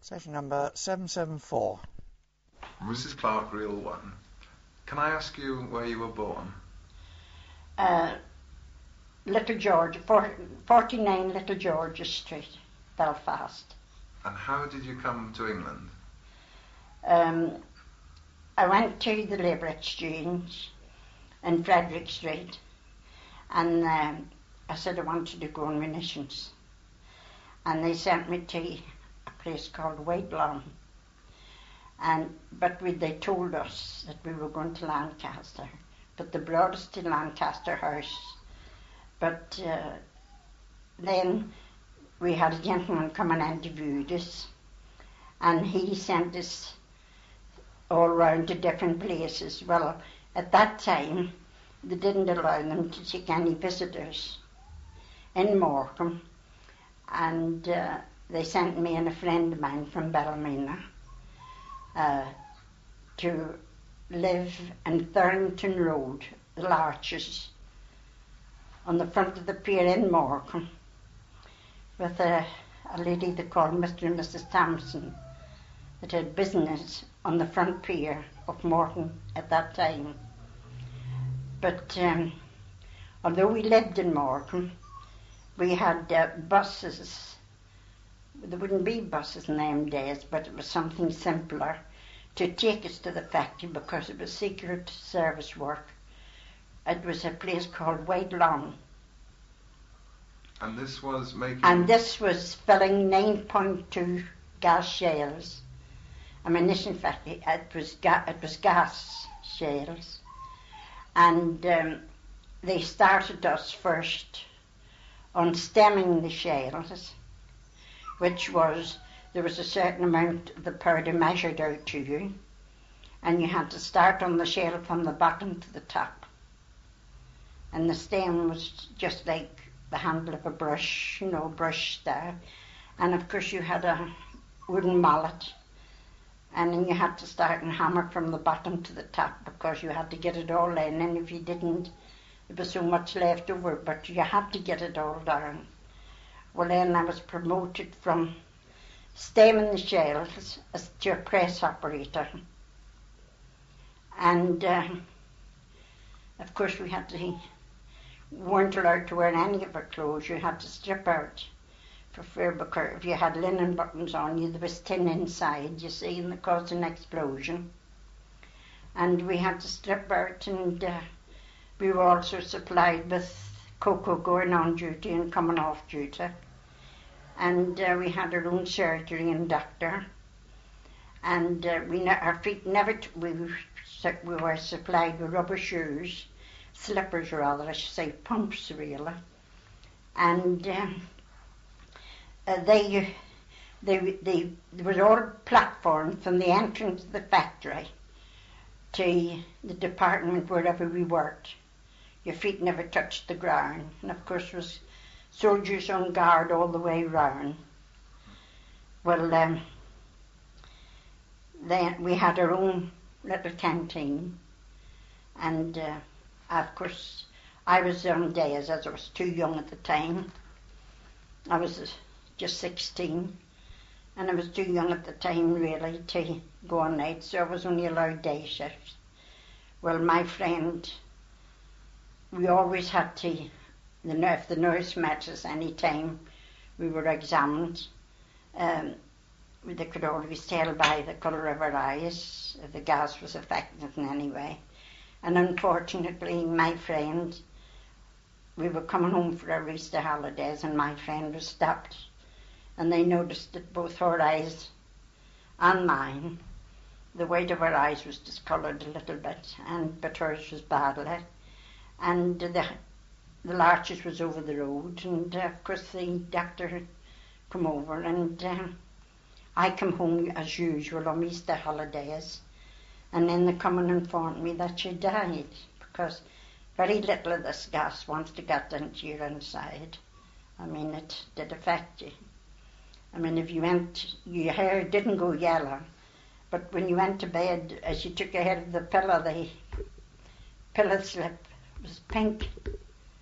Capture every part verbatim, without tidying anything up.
Station number seven seven four. Missus Clark, Reel one. Can I ask you where you were born? Uh, Little George, forty-nine Little George Street, Belfast. And how did you come to England? Um, I went to the Labour Exchange in Frederick Street, and um, I said I wanted to go on munitions. And they sent me to a place called Whitelawn. And but we, they told us that we were going to Lancaster, but they brought us to Lancaster House. But uh, then we had a gentleman come and interviewed us, and he sent us all round to different places. Well, at that time, they didn't allow them to take any visitors in Morecambe, and uh, they sent me and a friend of mine from Ballymena uh, to live in Thornton Road, the Larches, on the front of the pier in Morecambe, with a, a lady they called Mister and Missus Thompson, that had business on the front pier of Morecambe at that time. But um, although we lived in Morecambe, we had uh, buses. There wouldn't be buses in them days, but it was something simpler to take us to the factory because it was secret service work. It was a place called Whitelawn. And this was making... And this was filling nine point two gas shales. I mean, this in fact, it was, ga- it was gas shales. And um, they started us first on stemming the shales, which was, there was a certain amount of the powder measured out to you, and you had to start on the shale from the bottom to the top. And the stem was just like the handle of a brush, you know, brush there. And of course you had a wooden mallet, and then you had to start and hammer from the bottom to the top because you had to get it all in, and if you didn't, there was so much left over, but you had to get it all down. Well, then I was promoted from stemming the shells as to a press operator. And uh, of course we had to, weren't allowed to wear any of our clothes. You had to strip out for fear, because if you had linen buttons on you, there was tin inside, you see, and it caused an explosion. And we had to strip out, and uh, we were also supplied with cocoa going on duty and coming off duty. And uh, we had our own surgery and doctor. And uh, we ne- our feet never, t- we, were, we were supplied with rubber shoes, slippers rather, I should say, pumps really. And um, uh, they, they, they, there was all platform from the entrance of the factory to the department wherever we worked. Your feet never touched the ground. And of course there was soldiers on guard all the way round. Well, um, then we had our own little canteen, and uh, of course I was on days, as I was too young at the time. I was just sixteen, and I was too young at the time really to go on night, so I was only allowed day shifts. Well, my friend, we always had to, the, if the nurse met us any time we were examined, um, they could always tell by the colour of our eyes if the gas was affected in any way. And unfortunately, my friend, we were coming home for our Easter holidays, and my friend was stopped, and they noticed that both her eyes and mine, the white of her eyes was discoloured a little bit, and but hers was badly. And the the Larches was over the road, and uh, of course the doctor had come over, and uh, I come home as usual on Easter holidays, and then they come and informed me that she died, because very little of this gas once it got into your inside. I mean, it did affect you. I mean, if you went, your hair didn't go yellow, but when you went to bed, as you took your head of the pillow, the pillow slip was pink.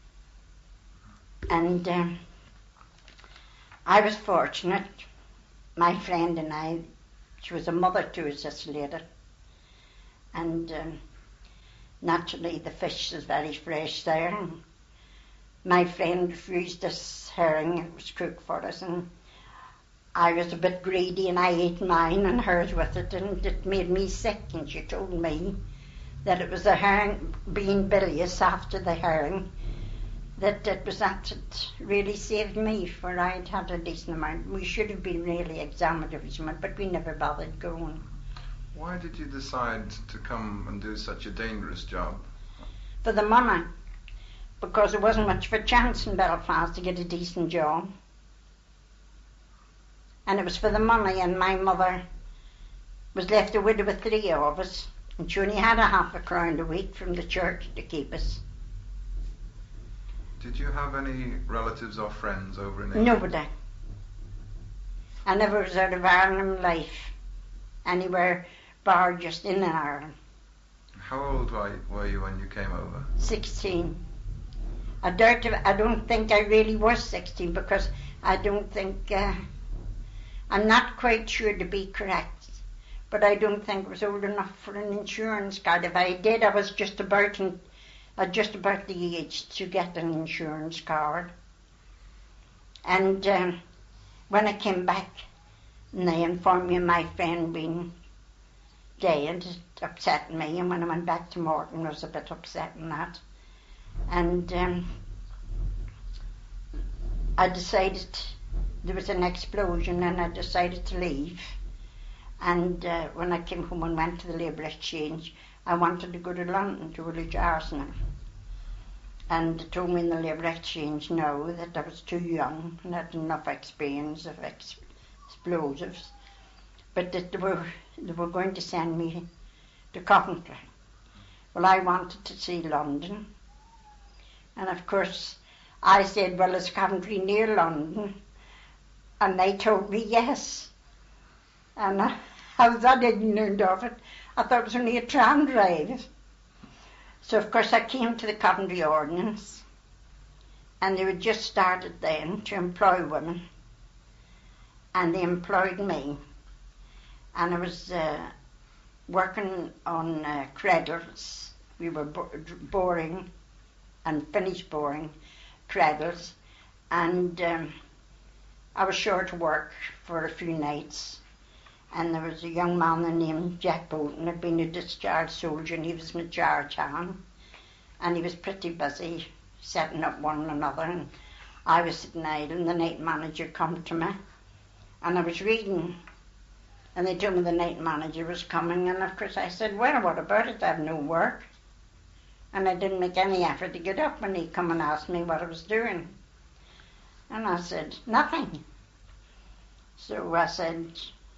And um, I was fortunate my friend and I, she was a mother to us, this lady, and um, naturally the fish is very fresh there. And my friend refused this herring, it was cooked for us, and I was a bit greedy and I ate mine and hers with it, and it made me sick. And she told me that it was the herring being bilious after the herring, that it was that it really saved me, for I'd had a decent amount. We should have been really examined every month, but we never bothered going. Why did you decide to come and do such a dangerous job? For the money, because there wasn't much of a chance in Belfast to get a decent job. And it was for the money, and my mother was left a widow with three of us, and she only had a half a crown a week from the church to keep us. Did you have any relatives or friends over in England? Nobody. I never was out of Ireland in life, anywhere bar just in Ireland. How old were you when you came over? Sixteen. I doubt if, I don't think I really was sixteen, because I don't think, uh, I'm not quite sure to be correct, but I don't think I was old enough for an insurance card. If I did, I was just about in, uh, just about the age to get an insurance card. And um, when I came back, and they informed me of my friend being dead, it upset me. And when I went back to Morton, I was a bit upset in that. And um, I decided, there was an explosion, and I decided to leave. And uh, when I came home and went to the Labour Exchange, I wanted to go to London, to Woolwich Arsenal. And they told me in the Labour Exchange no, that I was too young and had enough experience of ex- explosives, but that they were, they were going to send me to Coventry. Well, I wanted to see London, and of course I said, well, is Coventry near London? And they told me yes. And I, I was that ignorant of it, I thought it was only a tram drive. So of course I came to the Coventry Ordnance, and they had just started then to employ women, and they employed me. And I was uh, working on uh, cradles. We were bo- boring and finished boring cradles, and um, I was short of work for a few nights. And there was a young man named Jack Bolton, had been a discharged soldier, and he was my charge hand. And he was pretty busy setting up one another, and I was sitting idle, and the night manager come to me. And I was reading, and they told me the night manager was coming, and of course I said, well, what about it? I have no work. And I didn't make any effort to get up when he come and asked me what I was doing. And I said, nothing. So I said,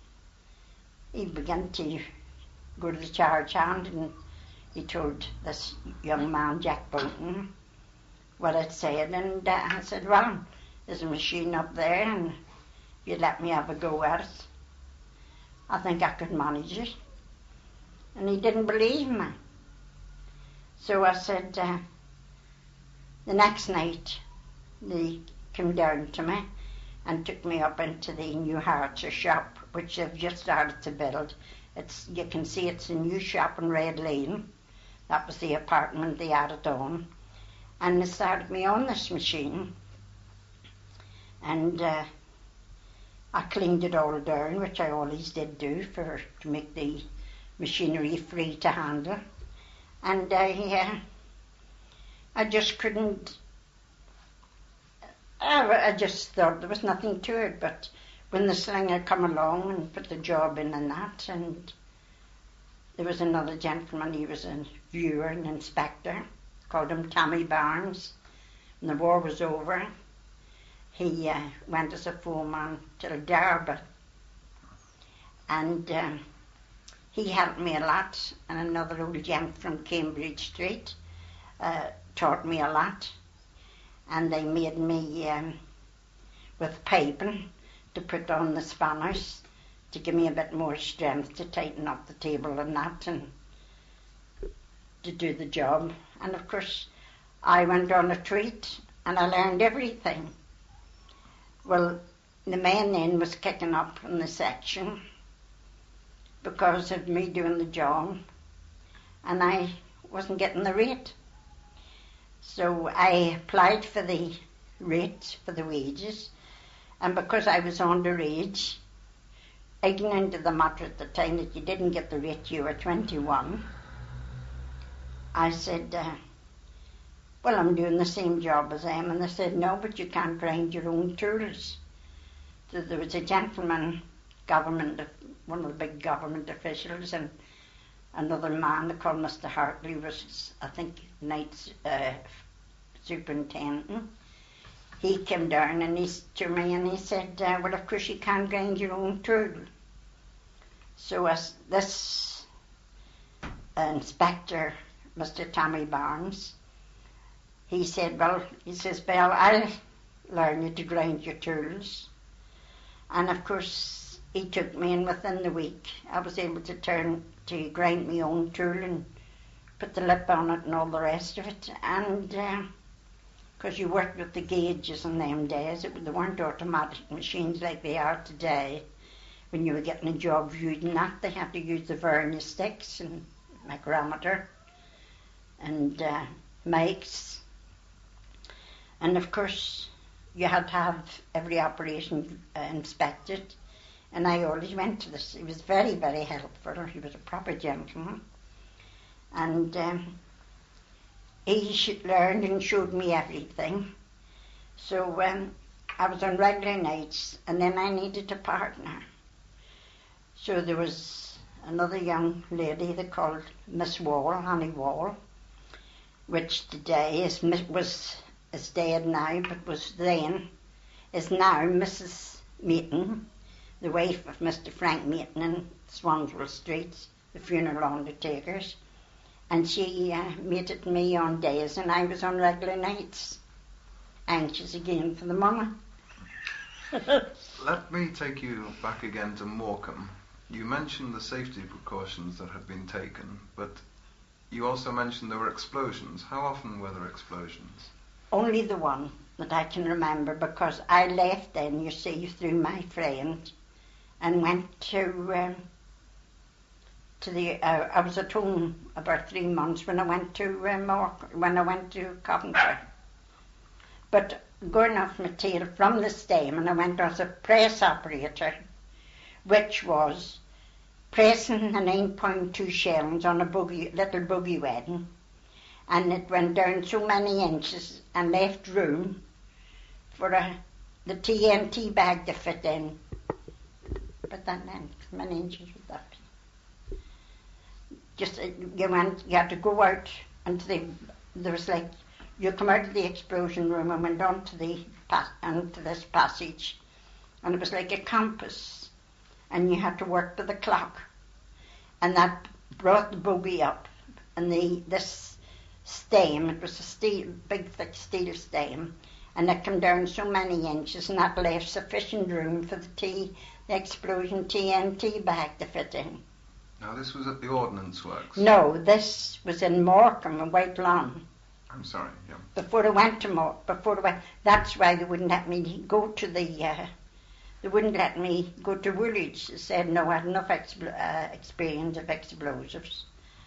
he began to go to the charge hand, and he told this young man, Jack Bolton, what I'd said. And uh, I said, well, there's a machine up there, and if you'd let me have a go at it, I think I could manage it. And he didn't believe me. So I said, uh, the next night, they came down to me and took me up into the New Hartshire shop, which they've just started to build. It's, you can see it's a new shop in Red Lane. That was the apartment they added on. And they started me on this machine. And uh, I cleaned it all down, which I always did do for to make the machinery free to handle. And I, uh, I just couldn't, I, I just thought there was nothing to it, but when the slinger come along and put the job in and that, and there was another gentleman, he was a viewer, an inspector, called him Tommy Barnes. When the war was over, he uh, went as a foreman till Derby, and um, he helped me a lot, and another old gent from Cambridge Street uh, taught me a lot, and they made me um, with piping to put on the spanners to give me a bit more strength to tighten up the table and that, and to do the job. And of course I went on a treat and I learned everything. Well, the man then was kicking up in the section because of me doing the job, and I wasn't getting the rate. So I applied for the rate, for the wages, and because I was underage, ignorant of the matter at the time that you didn't get the rate, you were twenty-one, I said, uh, well, I'm doing the same job as them. And they said, no, but you can't grind your own tools. So there was a gentleman, government, one of the big government officials, and another man, they called Mister Hartley, was, I think, night uh, superintendent. He came down and he to me and he said, uh, well, of course you can't grind your own tool. So as this uh, inspector, Mister Tommy Barnes, he said, well, he says, Belle, I'll learn you to grind your tools. And of course, he took me, and within the week, I was able to turn to grind my own tool and put the lip on it and all the rest of it. And because uh, you worked with the gauges in them days, it, they weren't automatic machines like they are today. When you were getting a job viewed and that, they had to use the vernier sticks and micrometer and uh, mics. And of course, you had to have every operation uh, inspected. And I always went to this. He was very, very helpful. He was a proper gentleman. And um, he learned and showed me everything. So um, I was on regular nights, and then I needed a partner. So there was another young lady they called Miss Wall, Annie Wall, which today is was is dead now, but was then, is now Missus Maton, the wife of Mister Frank Maton in Swanswell Street, the funeral undertakers. And she uh, mated me on days, and I was on regular nights, anxious again for the money. Let me take you back again to Morecambe. You mentioned the safety precautions that had been taken, but you also mentioned there were explosions. How often were there explosions? Only the one that I can remember, because I left then, you see, through my friend, and went to um, to the. Uh, I was at home about three months when I went to uh, Mork, when I went to Coventry. But going off my tail from the stem, and I went as a press operator, which was pressing the nine point two shells on a boogie, little boogie wedding, and it went down so many inches and left room for a, the T N T bag to fit in. But then, then how many inches would that be? Just uh, you went, you had to go out into the. There was like you come out of the explosion room and went on to the onto this passage, and it was like a compass, and you had to work to the clock, and that brought the bogey up, and the this stem, it was a steel, big thick steel stem, and it came down so many inches, and that left sufficient room for the T, the explosion T N T bag to fit in. Now this was at the Ordnance Works? No, this was in Morecambe in White Lawn. I'm sorry, yeah. Before I went to Morecambe, before I went, that's why they wouldn't let me go to the, uh, they wouldn't let me go to Woolwich. They said no, I had enough expl- uh, experience of explosives.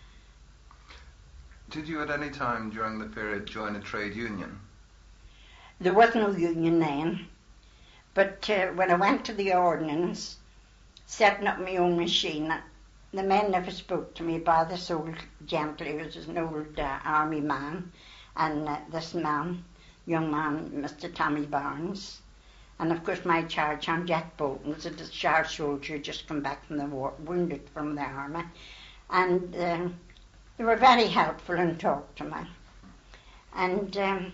Did you at any time during the period join a trade union? There was no union then, but uh, when I went to the ordnance, setting up my own machine, the men never spoke to me by this old gentleman, who was an old uh, army man, and uh, this man, young man, Mister Tommy Barnes, and of course my charge hand, Jack Bolton, was a discharged soldier just come back from the war, wounded from the army, and uh, they were very helpful and talked to me. And um,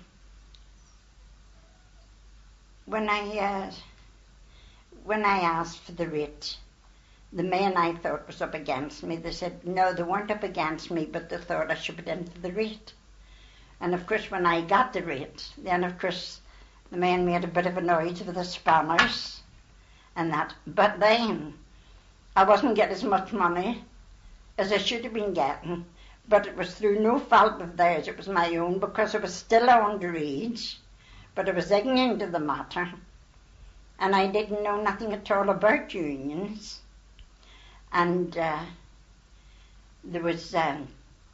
when I uh, when I asked for the rate, the men I thought was up against me, they said no, they weren't up against me, but they thought I should put in for the rate. And of course, when I got the rate, then of course the men made a bit of a noise with the spammers and that. But then I wasn't getting as much money as I should have been getting. But it was through no fault of theirs, it was my own, because I was still underage, but I was ignorant of the matter. and I didn't know nothing at all about unions. And uh, there was um,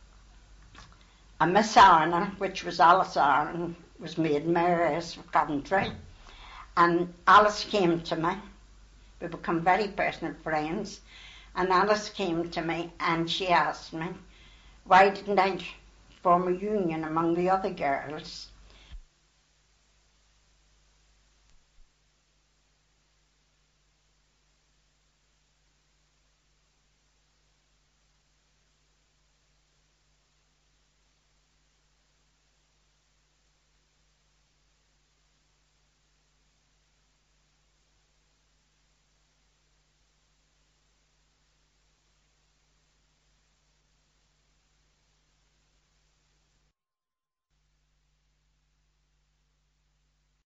a Miss Arna, which was Alice Arna, was made Mayoress of Coventry. And Alice came to me. We become very personal friends. And Alice came to me and she asked me, why didn't I form a union among the other girls?